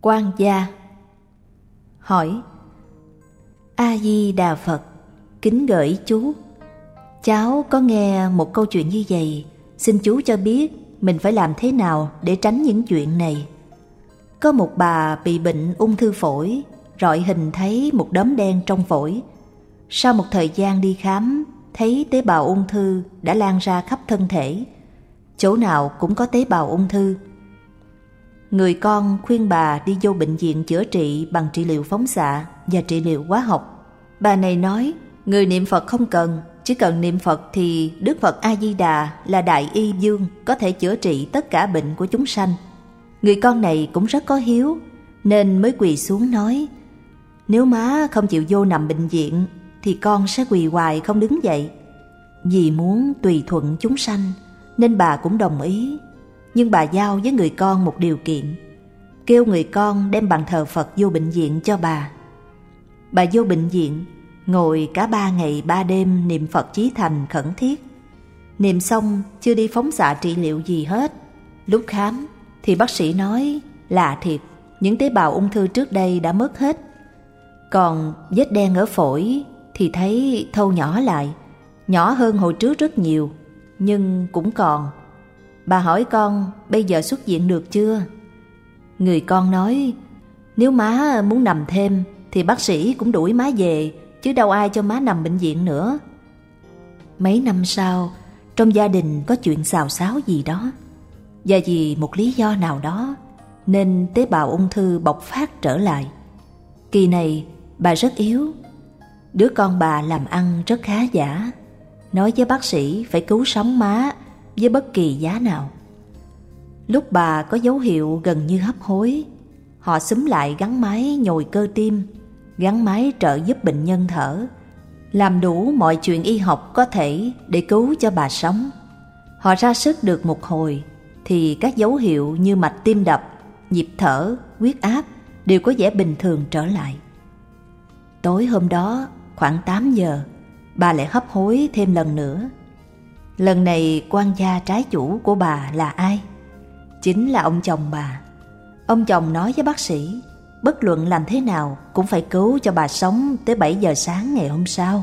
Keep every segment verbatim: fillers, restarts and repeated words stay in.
Quan gia hỏi: A Di Đà Phật, kính gửi chú, cháu có nghe một câu chuyện như vậy, xin chú cho biết mình phải làm thế nào để tránh những chuyện này. Có một bà bị bệnh ung thư phổi, rọi hình thấy một đốm đen trong phổi. Sau một thời gian đi khám, thấy tế bào ung thư đã lan ra khắp thân thể, chỗ nào cũng có tế bào ung thư. Người con khuyên bà đi vô bệnh viện chữa trị bằng trị liệu phóng xạ và trị liệu hóa học. Bà này nói, người niệm Phật không cần, chỉ cần niệm Phật thì Đức Phật A-di-đà là đại y vương, có thể chữa trị tất cả bệnh của chúng sanh. Người con này cũng rất có hiếu, nên mới quỳ xuống nói: nếu má không chịu vô nằm bệnh viện thì con sẽ quỳ hoài không đứng dậy. Vì muốn tùy thuận chúng sanh nên bà cũng đồng ý. Nhưng bà giao với người con một điều kiện, kêu người con đem bàn thờ Phật vô bệnh viện cho bà. Bà vô bệnh viện, ngồi cả ba ngày ba đêm niệm Phật chí thành khẩn thiết. Niệm xong chưa đi phóng xạ trị liệu gì hết. Lúc khám thì bác sĩ nói lạ thiệt, những tế bào ung thư trước đây đã mất hết. Còn vết đen ở phổi thì thấy thâu nhỏ lại, nhỏ hơn hồi trước rất nhiều, nhưng cũng còn. Bà hỏi con bây giờ xuất viện được chưa? Người con nói, nếu má muốn nằm thêm thì bác sĩ cũng đuổi má về, chứ đâu ai cho má nằm bệnh viện nữa. Mấy năm sau, trong gia đình có chuyện xào xáo gì đó, và vì một lý do nào đó nên tế bào ung thư bộc phát trở lại. Kỳ này bà rất yếu. Đứa con bà làm ăn rất khá giả, nói với bác sĩ phải cứu sống má với bất kỳ giá nào. Lúc bà có dấu hiệu gần như hấp hối, họ xúm lại gắn máy nhồi cơ tim, gắn máy trợ giúp bệnh nhân thở, làm đủ mọi chuyện y học có thể để cứu cho bà sống. Họ ra sức được một hồi thì các dấu hiệu như mạch tim đập, nhịp thở, huyết áp đều có vẻ bình thường trở lại. Tối hôm đó khoảng tám giờ, bà lại hấp hối thêm lần nữa. Lần này quan gia trái chủ của bà là ai? Chính là ông chồng bà. Ông chồng nói với bác sĩ, bất luận làm thế nào cũng phải cứu cho bà sống tới bảy giờ sáng ngày hôm sau.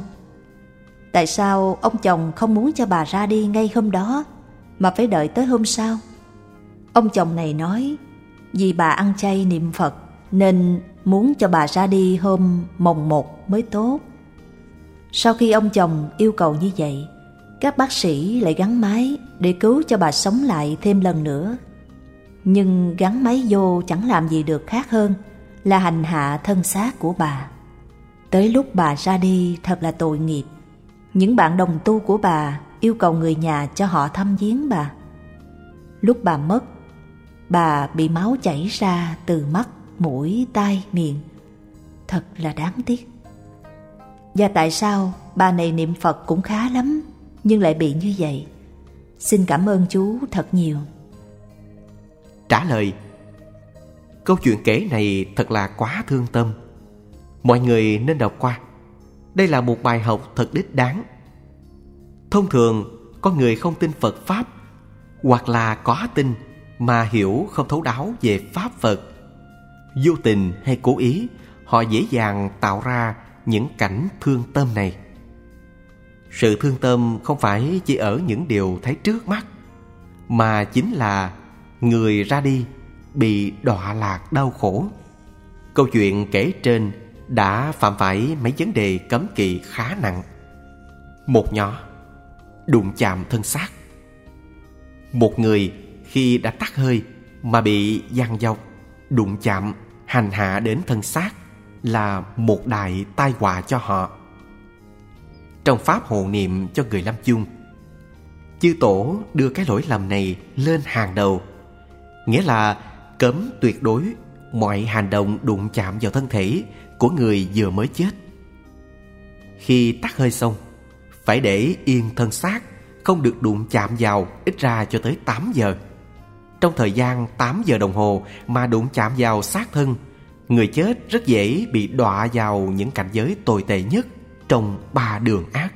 Tại sao ông chồng không muốn cho bà ra đi ngay hôm đó, mà phải đợi tới hôm sau? Ông chồng này nói, vì bà ăn chay niệm Phật nên muốn cho bà ra đi hôm mồng một mới tốt. Sau khi ông chồng yêu cầu như vậy, các bác sĩ lại gắn máy để cứu cho bà sống lại thêm lần nữa. Nhưng gắn máy vô chẳng làm gì được khác hơn là hành hạ thân xác của bà. Tới lúc bà ra đi thật là tội nghiệp. Những bạn đồng tu của bà yêu cầu người nhà cho họ thăm viếng bà. Lúc bà mất, bà bị máu chảy ra từ mắt, mũi, tai, miệng. Thật là đáng tiếc. Và tại sao bà này niệm Phật cũng khá lắm nhưng lại bị như vậy? Xin cảm ơn chú thật nhiều. Trả lời: câu chuyện kể này thật là quá thương tâm. Mọi người nên đọc qua. Đây là một bài học thật đích đáng. Thông thường có người không tin Phật Pháp, hoặc là có tin mà hiểu không thấu đáo về Pháp Phật. Vô tình hay cố ý, họ dễ dàng tạo ra những cảnh thương tâm này. Sự thương tâm không phải chỉ ở những điều thấy trước mắt, mà chính là người ra đi bị đọa lạc đau khổ. Câu chuyện kể trên đã phạm phải mấy vấn đề cấm kỵ khá nặng. Một nhỏ, đụng chạm thân xác. Một người khi đã tắt hơi mà bị giằng dọc, đụng chạm, hành hạ đến thân xác là một đại tai họa cho họ. Trong pháp hộ niệm cho người lâm chung, chư tổ đưa cái lỗi lầm này lên hàng đầu, nghĩa là cấm tuyệt đối mọi hành động đụng chạm vào thân thể của người vừa mới chết. Khi tắt hơi xong, phải để yên thân xác, không được đụng chạm vào ít ra cho tới tám giờ. Trong thời gian tám giờ đồng hồ mà đụng chạm vào xác thân, người chết rất dễ bị đọa vào những cảnh giới tồi tệ nhất trong ba đường ác.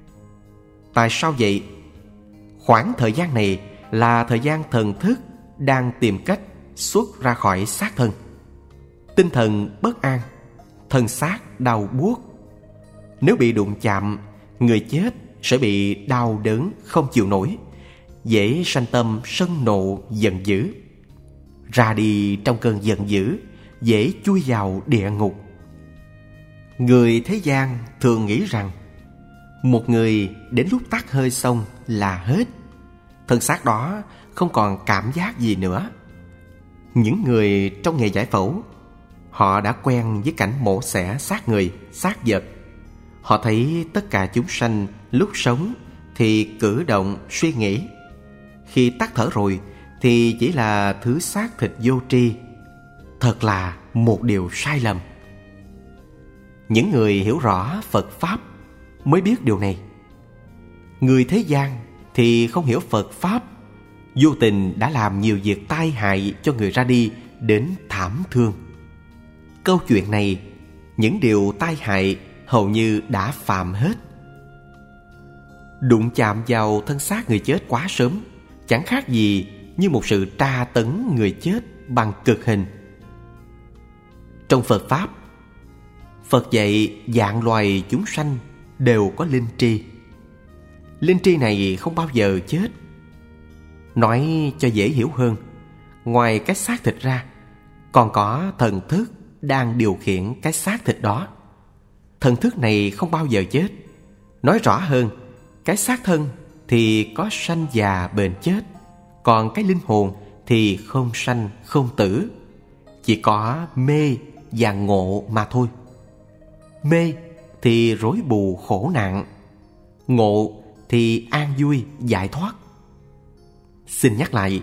Tại sao vậy? Khoảng thời gian này là thời gian thần thức đang tìm cách xuất ra khỏi xác thân. tinh thần bất an, thân xác đau buốt. Nếu bị đụng chạm, người chết sẽ bị đau đớn không chịu nổi, dễ sanh tâm sân nộ giận dữ. Ra đi trong cơn giận dữ, dễ chui vào địa ngục. Người thế gian thường nghĩ rằng một người đến lúc tắt hơi xong là hết, thân xác đó không còn cảm giác gì nữa. Những người trong nghề giải phẫu, họ đã quen với cảnh mổ xẻ xác người, xác vật. Họ thấy tất cả chúng sanh lúc sống thì cử động, suy nghĩ. Khi tắt thở rồi thì chỉ là thứ xác thịt vô tri. Thật là một điều sai lầm. Những người hiểu rõ Phật Pháp mới biết điều này. Người thế gian thì không hiểu Phật Pháp, vô tình đã làm nhiều việc tai hại cho người ra đi đến thảm thương. Câu chuyện này, những điều tai hại hầu như đã phạm hết. Đụng chạm vào thân xác người chết quá sớm chẳng khác gì như một sự tra tấn người chết bằng cực hình. Trong Phật Pháp, Phật dạy vạn loài chúng sanh đều có linh tri. Linh tri này không bao giờ chết. Nói cho dễ hiểu hơn, ngoài cái xác thịt ra, còn có thần thức đang điều khiển cái xác thịt đó. Thần thức này không bao giờ chết. Nói rõ hơn, cái xác thân thì có sanh già bền chết, còn cái linh hồn thì không sanh không tử, chỉ có mê và ngộ mà thôi. Mê thì rối bù khổ nạn, ngộ thì an vui giải thoát. Xin nhắc lại,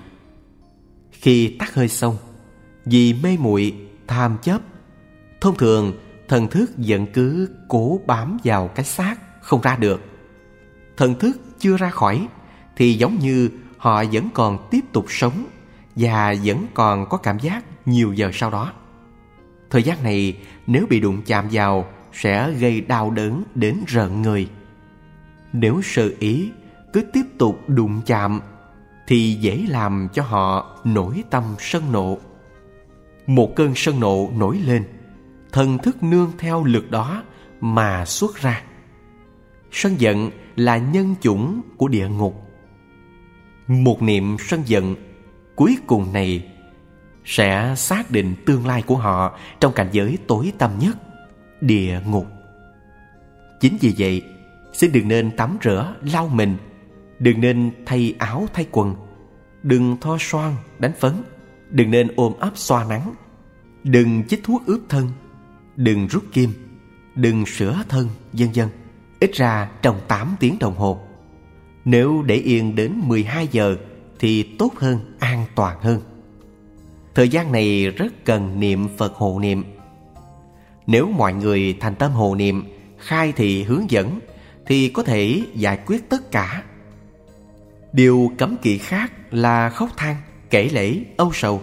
khi tắt hơi xong, vì mê muội tham chấp, thông thường thần thức vẫn cứ cố bám vào cái xác không ra được. Thần thức chưa ra khỏi thì giống như họ vẫn còn tiếp tục sống và vẫn còn có cảm giác nhiều giờ sau đó. Thời gian này nếu bị đụng chạm vào sẽ gây đau đớn đến rợn người. Nếu sơ ý cứ tiếp tục đụng chạm thì dễ làm cho họ nổi tâm sân nộ. Một cơn sân nộ nổi lên, thần thức nương theo lực đó mà xuất ra. Sân giận là nhân chủng của địa ngục. Một niệm sân giận cuối cùng này sẽ xác định tương lai của họ trong cảnh giới tối tăm nhất, địa ngục. Chính vì vậy, xin đừng nên tắm rửa, lau mình, đừng nên thay áo thay quần, đừng thoa son, đánh phấn, đừng nên ôm ấp xoa nắng, đừng chích thuốc ướp thân, đừng rút kim, đừng sửa thân, vân vân. Ít ra trong tám tiếng đồng hồ. Nếu để yên đến mười hai giờ thì tốt hơn, an toàn hơn. Thời gian này rất cần niệm Phật hộ niệm. Nếu mọi người thành tâm hộ niệm, khai thị hướng dẫn thì có thể giải quyết tất cả. Điều cấm kỵ khác là khóc than, kể lể, âu sầu.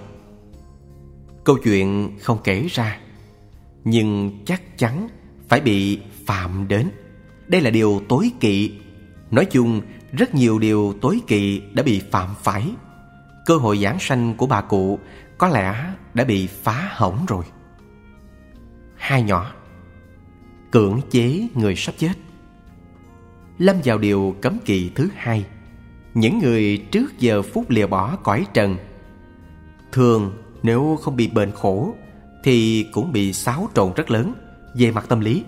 Câu chuyện không kể ra, nhưng chắc chắn phải bị phạm đến. Đây là điều tối kỵ. Nói chung, rất nhiều điều tối kỵ đã bị phạm phải. Cơ hội giảng sanh của bà cụ có lẽ đã bị phá hỏng rồi. Hai nhỏ, cưỡng chế người sắp chết. Lâm vào điều cấm kỵ thứ hai. Những người trước giờ phút lìa bỏ cõi trần, thường nếu không bị bệnh khổ thì cũng bị xáo trộn rất lớn về mặt tâm lý.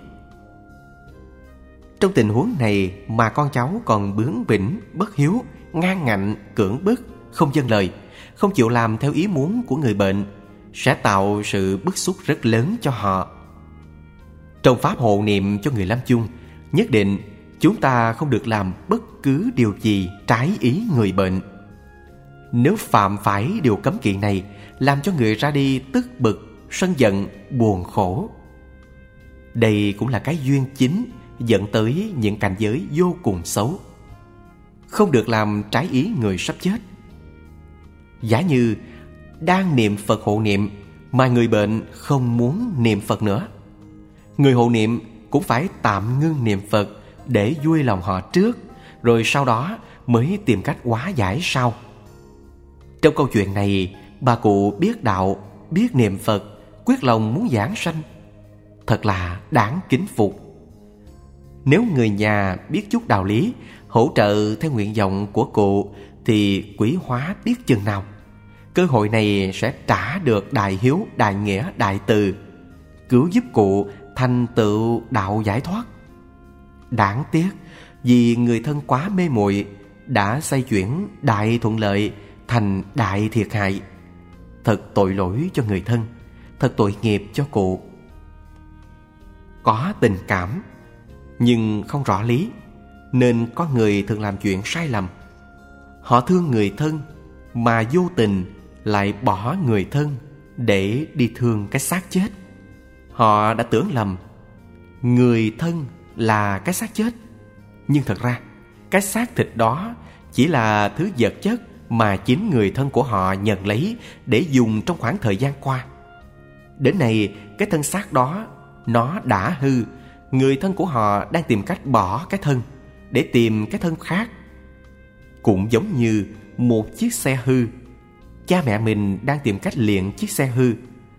Trong tình huống này mà con cháu còn bướng bỉnh, bất hiếu, ngang ngạnh, cưỡng bức, không vâng lời, không chịu làm theo ý muốn của người bệnh, sẽ tạo sự bức xúc rất lớn cho họ. Trong pháp hộ niệm cho người lâm chung, nhất định chúng ta không được làm bất cứ điều gì trái ý người bệnh. Nếu phạm phải điều cấm kỵ này, làm cho người ra đi tức bực, sân giận, buồn khổ, đây cũng là cái duyên chính dẫn tới những cảnh giới vô cùng xấu. Không được làm trái ý người sắp chết. Giả như đang niệm Phật hộ niệm mà người bệnh không muốn niệm Phật nữa, người hộ niệm cũng phải tạm ngưng niệm Phật để vui lòng họ trước, rồi sau đó mới tìm cách hóa giải sau. Trong câu chuyện này, bà cụ biết đạo, biết niệm Phật, quyết lòng muốn giảng sanh, thật là đáng kính phục. Nếu người nhà biết chút đạo lý, hỗ trợ theo nguyện vọng của cụ, thì quý hóa biết chừng nào. Cơ hội này sẽ trả được đại hiếu, đại nghĩa, đại từ, cứu giúp cụ thành tựu đạo giải thoát. Đáng tiếc vì người thân quá mê muội, đã xoay chuyển đại thuận lợi thành đại thiệt hại. Thật tội lỗi cho người thân, thật tội nghiệp cho cụ. Có tình cảm nhưng không rõ lý, nên có người thường làm chuyện sai lầm. Họ thương người thân mà vô tình lại bỏ người thân để đi thương cái xác chết. Họ đã tưởng lầm người thân là cái xác chết, nhưng thật ra cái xác thịt đó chỉ là thứ vật chất mà chính người thân của họ nhận lấy để dùng trong khoảng thời gian qua. Đến nay cái thân xác đó nó đã hư, người thân của họ đang tìm cách bỏ cái thân để tìm cái thân khác. Cũng giống như một chiếc xe hư, cha mẹ mình đang tìm cách luyện chiếc xe hư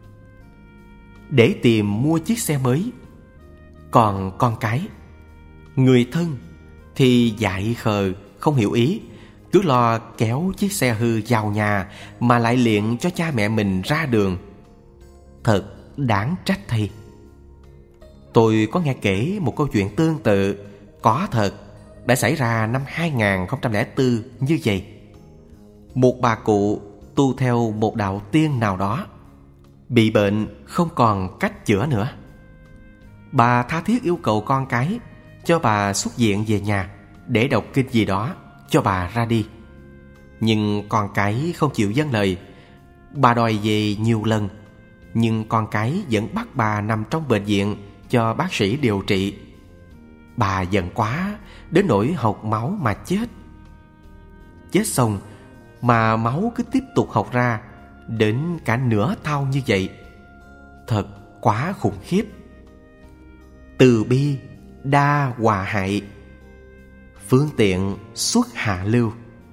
để tìm mua chiếc xe mới. Còn con cái, người thân thì dại khờ, không hiểu ý, cứ lo kéo chiếc xe hư vào nhà mà lại luyện cho cha mẹ mình ra đường. Thật đáng trách thay. Tôi có nghe kể một câu chuyện tương tự, có thật, đã xảy ra năm hai không không bốn như vậy. Một bà cụ tu theo một đạo tiên nào đó, bị bệnh không còn cách chữa nữa. Bà tha thiết yêu cầu con cái cho bà xuất viện về nhà để đọc kinh gì đó cho bà ra đi. Nhưng con cái không chịu vâng lời. Bà đòi về nhiều lần, nhưng con cái vẫn bắt bà nằm trong bệnh viện cho bác sĩ điều trị. Bà giận quá đến nỗi hộc máu mà chết. Chết xong mà máu cứ tiếp tục hộc ra đến cả nửa thau như vậy. Thật quá khủng khiếp. Từ bi đa hòa hại, phương tiện xuất hạ lưu.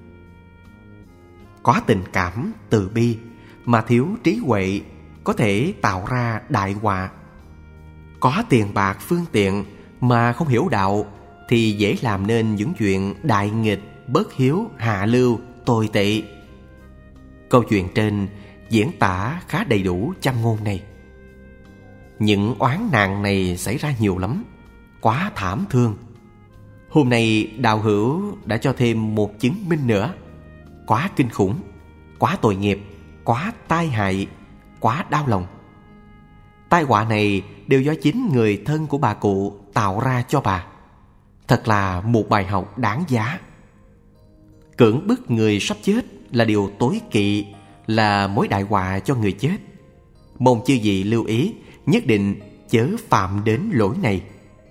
Có tình cảm từ bi mà thiếu trí huệ có thể tạo ra đại họa. Có tiền bạc phương tiện mà không hiểu đạo thì dễ làm nên những chuyện đại nghịch, bất hiếu, hạ lưu, tồi tệ. Câu chuyện trên diễn tả khá đầy đủ châm ngôn này. Những oán nạn này xảy ra nhiều lắm, quá thảm thương. Hôm nay đạo hữu đã cho thêm một chứng minh nữa. Quá kinh khủng, quá tội nghiệp, quá tai hại, quá đau lòng. Tai họa này đều do chính người thân của bà cụ tạo ra cho bà. Thật là một bài học đáng giá. Cưỡng bức người sắp chết là điều tối kỵ, là mối đại họa cho người chết. Mong chư vị lưu ý, nhất định chớ phạm đến lỗi này.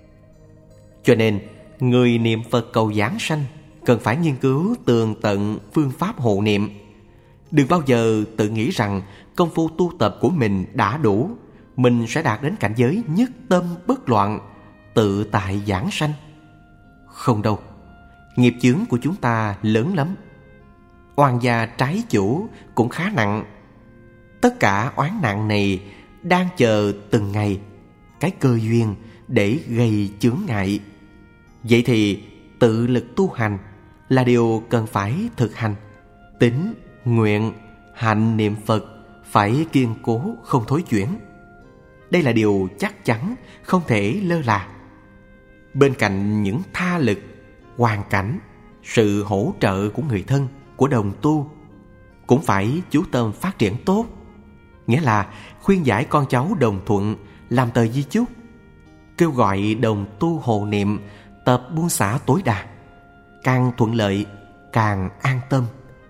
Cho nên người niệm Phật cầu giảng sanh cần phải nghiên cứu tường tận phương pháp hộ niệm. Đừng bao giờ tự nghĩ rằng công phu tu tập của mình đã đủ, mình sẽ đạt đến cảnh giới nhất tâm bất loạn, tự tại giảng sanh. Không đâu, nghiệp chướng của chúng ta lớn lắm. Oan gia trái chủ cũng khá nặng. Tất cả oán nặng này đang chờ từng ngày cái cơ duyên để gây chướng ngại. Vậy thì tự lực tu hành là điều cần phải thực hành. Tín, nguyện, hạnh niệm Phật phải kiên cố không thối chuyển. Đây là điều chắc chắn, không thể lơ là. Bên cạnh những tha lực, hoàn cảnh, sự hỗ trợ của người thân, của đồng tu, cũng phải chú tâm phát triển tốt. Nghĩa là khuyên giải con cháu đồng thuận, làm tờ di chúc, kêu gọi đồng tu hộ niệm, tập buông xả tối đa. Càng thuận lợi, càng an tâm.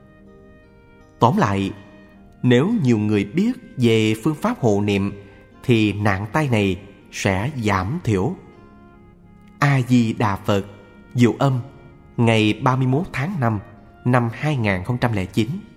Tóm lại, nếu nhiều người biết về phương pháp hộ niệm thì nạn tai này sẽ giảm thiểu. A Di Đà Phật. Diệu âm ngày ba mươi mốt tháng năm năm hai nghìn không trăm lẻ chín.